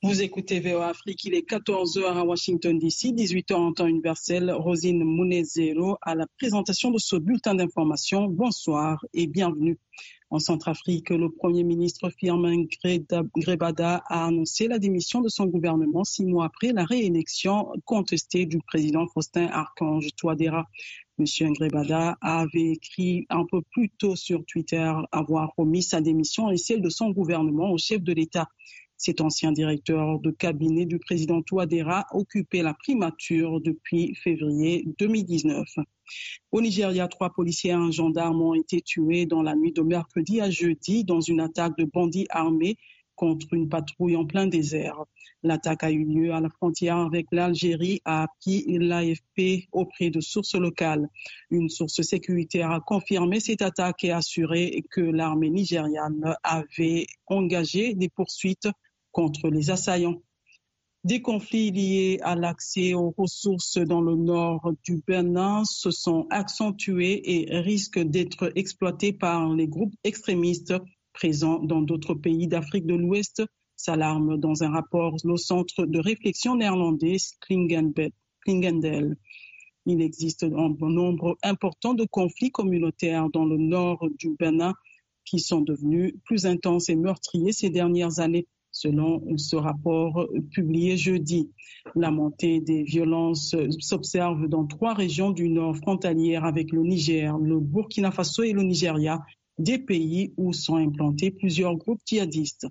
Vous écoutez VOA Afrique, il est 14h à Washington DC, 18h en temps universel. Rosine Mounezero à la présentation de ce bulletin d'information. Bonsoir et bienvenue. En Centrafrique, le Premier ministre Firmin Grebada a annoncé la démission de son gouvernement 6 mois après la réélection contestée du président Faustin-Archange Touadéra. Monsieur Grebada avait écrit un peu plus tôt sur Twitter avoir remis sa démission et celle de son gouvernement au chef de l'État. Cet ancien directeur de cabinet du président Touadéra occupait la primature depuis février 2019. Au Nigeria, 3 policiers et un gendarme ont été tués dans la nuit de mercredi à jeudi dans une attaque de bandits armés contre une patrouille en plein désert. L'attaque a eu lieu à la frontière avec l'Algérie, a appris l'AFP auprès de sources locales. Une source sécuritaire a confirmé cette attaque et assuré que l'armée nigériane avait engagé des poursuites contre les assaillants. Des conflits liés à l'accès aux ressources dans le nord du Bénin se sont accentués et risquent d'être exploités par les groupes extrémistes présents dans d'autres pays d'Afrique de l'Ouest, s'alarme dans un rapport le centre de réflexion néerlandais Klingendel. Il existe un nombre important de conflits communautaires dans le nord du Bénin qui sont devenus plus intenses et meurtriers ces dernières années. Selon ce rapport publié jeudi, la montée des violences s'observe dans 3 régions du nord frontalières avec le Niger, le Burkina Faso et le Nigeria, des pays où sont implantés plusieurs groupes djihadistes.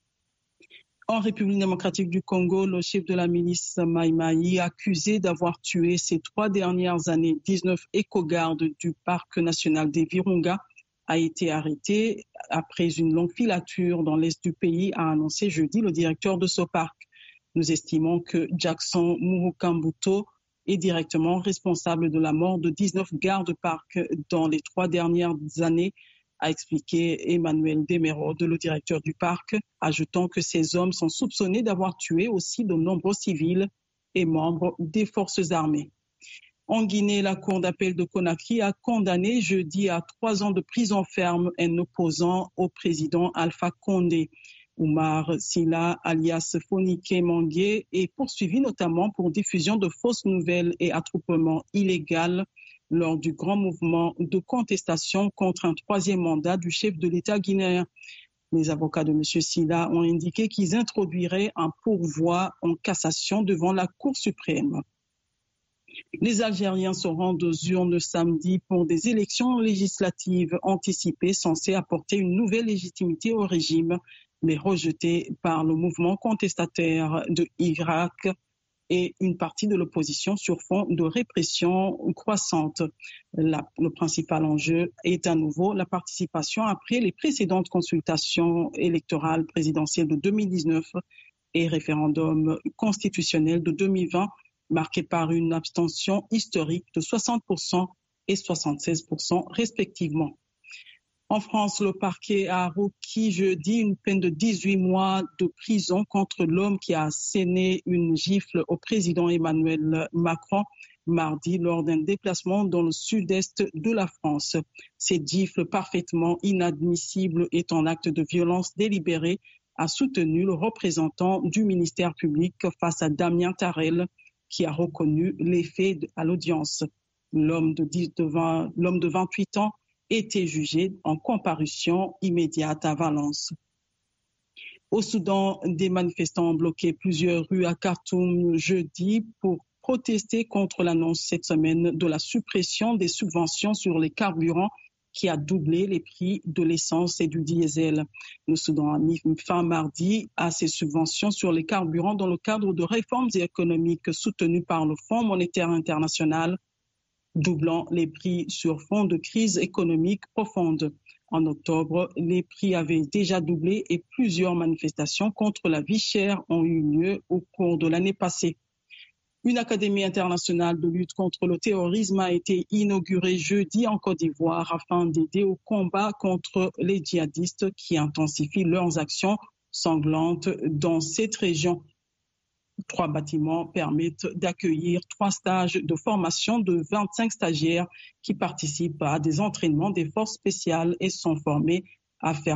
En République démocratique du Congo, le chef de la milice Mai Mai, accusé d'avoir tué ces 3 dernières années 19 éco-gardes du parc national des Virunga, a été arrêté après une longue filature dans l'est du pays, a annoncé jeudi le directeur de ce parc. Nous estimons que Jackson Muhukambuto est directement responsable de la mort de 19 gardes-parcs dans les 3 dernières années, a expliqué Emmanuel Demerode, le directeur du parc, ajoutant que ces hommes sont soupçonnés d'avoir tué aussi de nombreux civils et membres des forces armées. En Guinée, la Cour d'appel de Conakry a condamné jeudi à 3 ans de prison ferme un opposant au président Alpha Condé. Oumar Silla, alias Fonike Mangué, est poursuivi notamment pour diffusion de fausses nouvelles et attroupement illégal lors du grand mouvement de contestation contre un 3e mandat du chef de l'État guinéen. Les avocats de M. Silla ont indiqué qu'ils introduiraient un pourvoi en cassation devant la Cour suprême. Les Algériens se rendent aux urnes samedi pour des élections législatives anticipées censées apporter une nouvelle légitimité au régime, mais rejetées par le mouvement contestataire de Irak et une partie de l'opposition sur fond de répression croissante. Le principal enjeu est à nouveau la participation après les précédentes consultations électorales présidentielles de 2019 et référendum constitutionnel de 2020, marqué par une abstention historique de 60% et 76% respectivement. En France, le parquet a requis jeudi une peine de 18 mois de prison contre l'homme qui a asséné une gifle au président Emmanuel Macron mardi lors d'un déplacement dans le sud-est de la France. Cette gifle parfaitement inadmissible est un acte de violence délibéré, a soutenu le représentant du ministère public face à Damien Tarel, qui a reconnu les faits à l'audience. L'homme de 28 ans était jugé en comparution immédiate à Valence. Au Soudan, des manifestants ont bloqué plusieurs rues à Khartoum jeudi pour protester contre l'annonce cette semaine de la suppression des subventions sur les carburants qui a doublé les prix de l'essence et du diesel. Le Soudan a mis fin mardi à ces subventions sur les carburants dans le cadre de réformes économiques soutenues par le Fonds monétaire international, doublant les prix sur fond de crise économique profonde. En octobre, les prix avaient déjà doublé et plusieurs manifestations contre la vie chère ont eu lieu au cours de l'année passée. Une académie internationale de lutte contre le terrorisme a été inaugurée jeudi en Côte d'Ivoire afin d'aider au combat contre les djihadistes qui intensifient leurs actions sanglantes dans cette région. 3 bâtiments permettent d'accueillir 3 stages de formation de 25 stagiaires qui participent à des entraînements des forces spéciales et sont formés à faire